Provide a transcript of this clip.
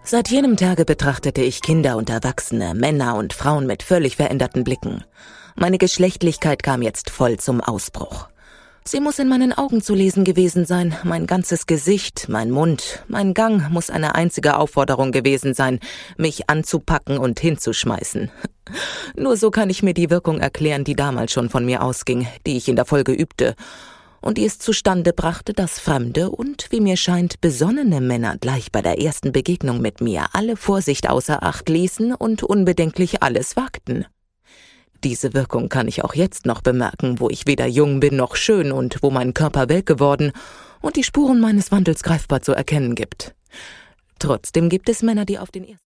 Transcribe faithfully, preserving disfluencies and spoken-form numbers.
Seit jenem Tage betrachtete ich Kinder und Erwachsene, Männer und Frauen mit völlig veränderten Blicken. Meine Geschlechtlichkeit kam jetzt voll zum Ausbruch. Sie muss in meinen Augen zu lesen gewesen sein, mein ganzes Gesicht, mein Mund, mein Gang muss eine einzige Aufforderung gewesen sein, mich anzupacken und hinzuschmeißen. Nur so kann ich mir die Wirkung erklären, die damals schon von mir ausging, die ich in der Folge übte und die es zustande brachte, dass fremde und, wie mir scheint, besonnene Männer gleich bei der ersten Begegnung mit mir alle Vorsicht außer Acht ließen und unbedenklich alles wagten. Diese Wirkung kann ich auch jetzt noch bemerken, wo ich weder jung bin noch schön und wo mein Körper welk geworden und die Spuren meines Wandels greifbar zu erkennen gibt. Trotzdem gibt es Männer, die auf den ersten